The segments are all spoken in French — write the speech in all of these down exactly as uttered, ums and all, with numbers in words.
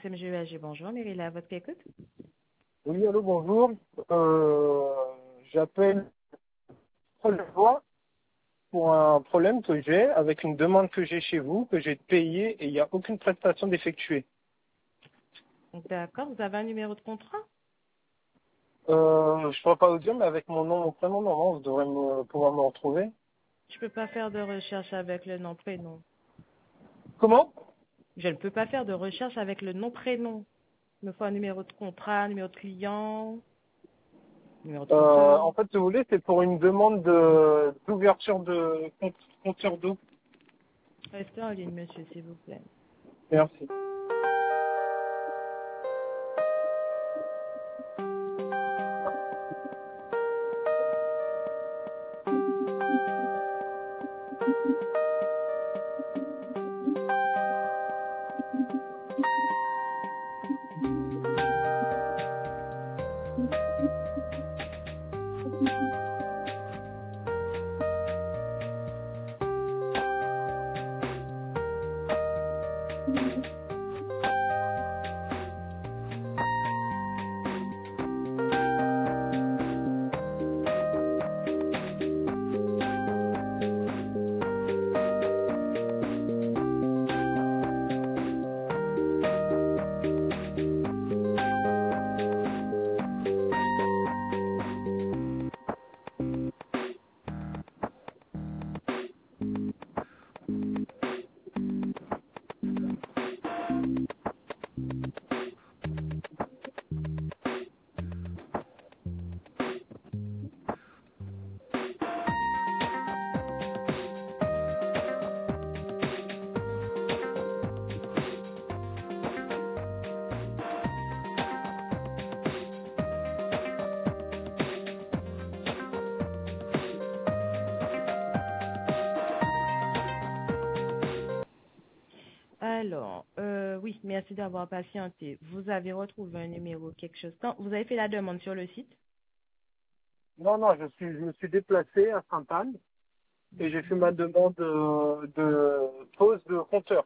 S M G E A G, bonjour. Mérila, à votre écoute. Oui, allô, bonjour. Euh, J'appelle pour un problème que j'ai avec une demande que j'ai chez vous, que j'ai payée et il n'y a aucune prestation d'effectuer. D'accord, vous avez un numéro de contrat? Euh, je ne pourrais pas vous dire, mais avec mon nom, mon prénom, normalement, vous devrez me, pouvoir me retrouver. Je ne peux pas faire de recherche avec le nom prénom. Comment? Je ne peux pas faire de recherche avec le nom prénom. Il me faut un numéro de contrat, un numéro de client, numéro de euh, compteur. En fait, si vous voulez, c'est pour une demande de d'ouverture de compte, compteur d'eau. Restez en ligne, monsieur, s'il vous plaît. Merci. Alors, euh, oui, merci d'avoir patienté. Vous avez retrouvé un numéro, quelque chose. Quand vous avez fait la demande sur le site? Non, non, je suis, je me suis déplacé à Sainte-Anne et j'ai fait ma demande de, de pose de compteur.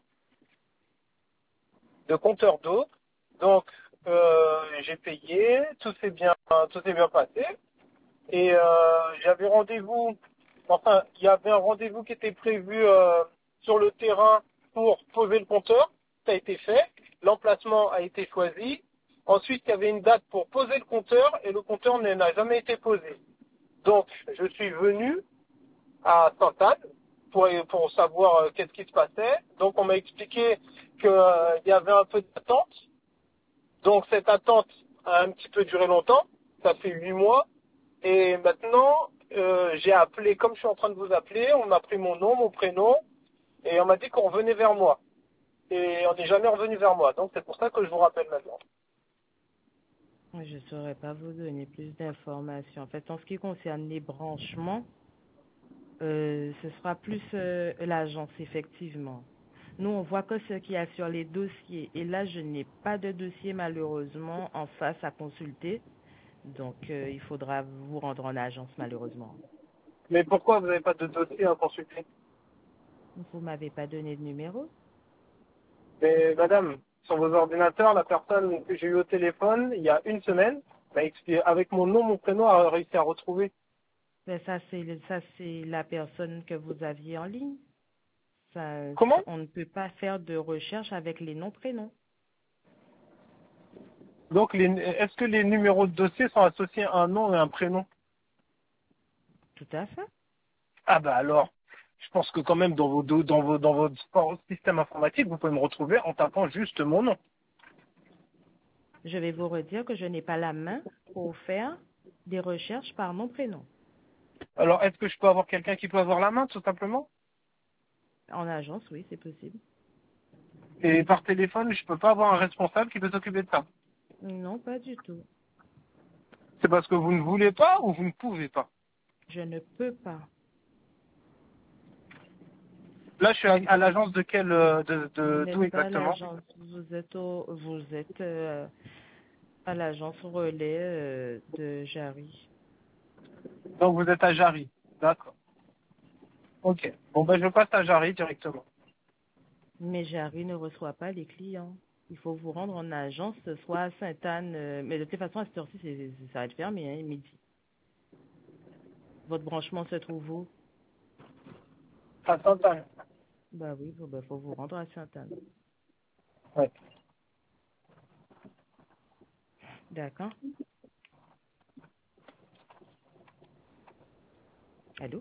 de compteur d'eau. Donc, euh, j'ai payé, tout s'est bien, tout s'est bien passé. Et euh, j'avais rendez-vous, enfin, il y avait un rendez-vous qui était prévu euh, sur le terrain pour poser le compteur. Ça a été fait. L'emplacement a été choisi. Ensuite, il y avait une date pour poser le compteur et le compteur n'a jamais été posé. Donc, je suis venu à Sainte-Anne pour, pour savoir euh, qu'est-ce qui se passait. Donc, on m'a expliqué qu'il euh, y avait un peu d'attente. Donc cette attente a un petit peu duré longtemps, ça fait huit mois, et maintenant euh, j'ai appelé, comme je suis en train de vous appeler, on m'a pris mon nom, mon prénom, et on m'a dit qu'on revenait vers moi. Et on n'est jamais revenu vers moi, donc c'est pour ça que je vous rappelle maintenant. Je ne saurais pas vous donner plus d'informations. En fait, en ce qui concerne les branchements, euh, ce sera plus euh, l'agence, effectivement. Nous, on voit que ce qu'il y a sur les dossiers. Et là, je n'ai pas de dossier, malheureusement, en face à consulter. Donc, euh, il faudra vous rendre en agence, malheureusement. Mais pourquoi vous n'avez pas de dossier à consulter? Vous m'avez pas donné de numéro? Mais madame, sur vos ordinateurs, la personne que j'ai eue au téléphone il y a une semaine, m'a expliqué, avec mon nom, mon prénom, a réussi à retrouver. Ben, ça, c'est le- ça, c'est la personne que vous aviez en ligne. Ça, Comment? ça- on ne peut pas faire de recherche avec les noms prénoms. Donc, les- est-ce que les numéros de dossier sont associés à un nom et un prénom? Tout à fait. Ah bah alors, je pense que quand même dans vos do- dans vos dans votre sport- système informatique, vous pouvez me retrouver en tapant juste mon nom. Je vais vous redire que je n'ai pas la main pour faire des recherches par nom prénom. Alors, est-ce que je peux avoir quelqu'un qui peut avoir la main, tout simplement? En agence, oui, c'est possible. Et par téléphone, je peux pas avoir un responsable qui peut s'occuper de ça. Non, pas du tout. C'est parce que vous ne voulez pas ou vous ne pouvez pas? Je ne peux pas. Là, je suis à, à l'agence de quel euh, de Vous de d'où n'êtes pas à exactement? l'agence, vous êtes au, vous êtes euh, à l'agence relais euh, de Jarry. Donc vous êtes à Jarry. D'accord. Ok. Bon ben je passe à Jarry directement. Mais Jarry ne reçoit pas les clients. Il faut vous rendre en agence, soit à Sainte-Anne, euh, mais de toute façon, à cette heure-ci, c'est- c'est- ça va être fermé, hein, midi. Votre branchement se trouve où? À Sainte-Anne. Bah oui, il bah, faut vous rendre à Sainte-Anne. Ouais. D'accord. Allô?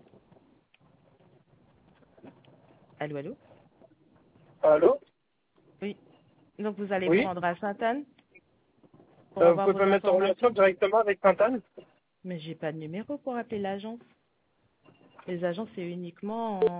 Allô, allô? Allô? Oui. Donc, vous allez vous Oui? rendre à Sainte-Anne pour Euh, vous avoir pouvez vos me mettre en relation informations? directement avec Sainte-Anne? Mais j'ai pas de numéro pour appeler l'agence. Les agences, c'est uniquement en